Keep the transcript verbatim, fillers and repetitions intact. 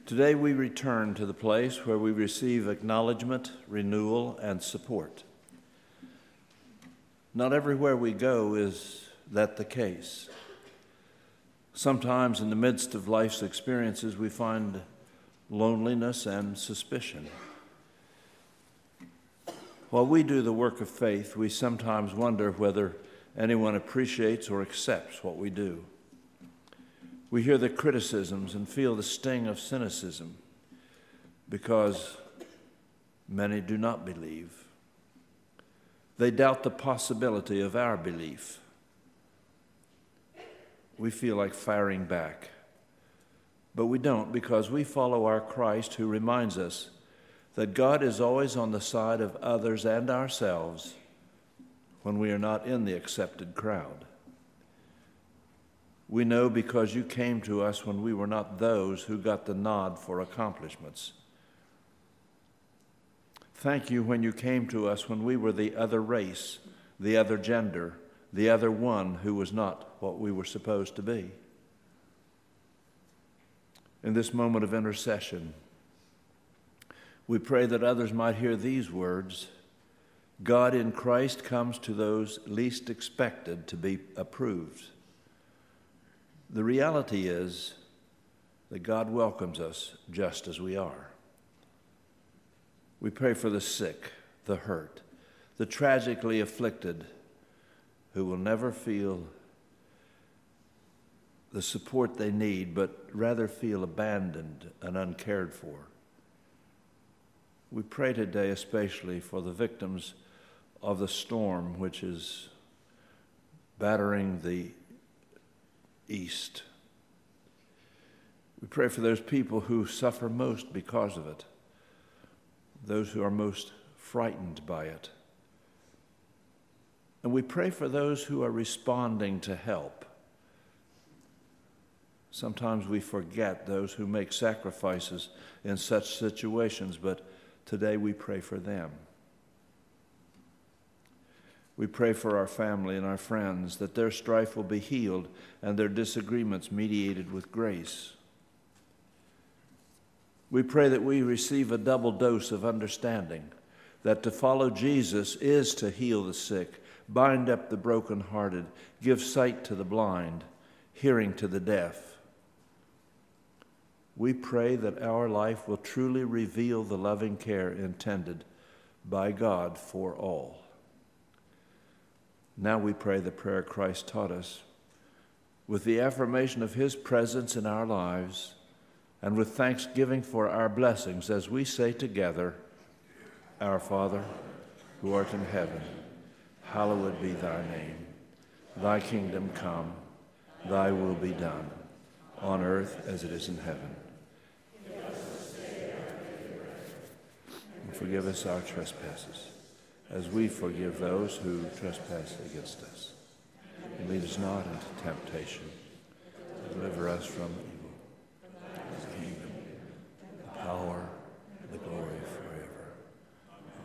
Today we return to the place where we receive acknowledgement, renewal, and support. Not everywhere we go is that the case. Sometimes in the midst of life's experiences we find loneliness and suspicion. While we do the work of faith, we sometimes wonder whether anyone appreciates or accepts what we do. We hear the criticisms and feel the sting of cynicism because many do not believe. They doubt the possibility of our belief. We feel like firing back, but we don't, because we follow our Christ, who reminds us that God is always on the side of others and ourselves when we are not in the accepted crowd. We know because you came to us when we were not those who got the nod for accomplishments. Thank you when you came to us when we were the other race, the other gender, the other one who was not what we were supposed to be. In this moment of intercession, we pray that others might hear these words: God in Christ comes to those least expected to be approved. The reality is that God welcomes us just as we are. We pray for the sick, the hurt, the tragically afflicted, who will never feel the support they need, but rather feel abandoned and uncared for. We pray today especially for the victims of the storm which is battering the East. We pray for those people who suffer most because of it, those who are most frightened by it. And we pray for those who are responding to help. Sometimes we forget those who make sacrifices in such situations, but today we pray for them. We pray for our family and our friends, that their strife will be healed and their disagreements mediated with grace. We pray that we receive a double dose of understanding, that to follow Jesus is to heal the sick, bind up the brokenhearted, give sight to the blind, hearing to the deaf. We pray that our life will truly reveal the loving care intended by God for all. Now we pray the prayer Christ taught us, with the affirmation of his presence in our lives, and with thanksgiving for our blessings, as we say together, Our Father, who art in heaven, hallowed be thy name. Thy kingdom come, thy will be done, on earth as it is in heaven. And forgive us our trespasses, as we forgive those who trespass against us. And lead us not into temptation, but deliver us from evil.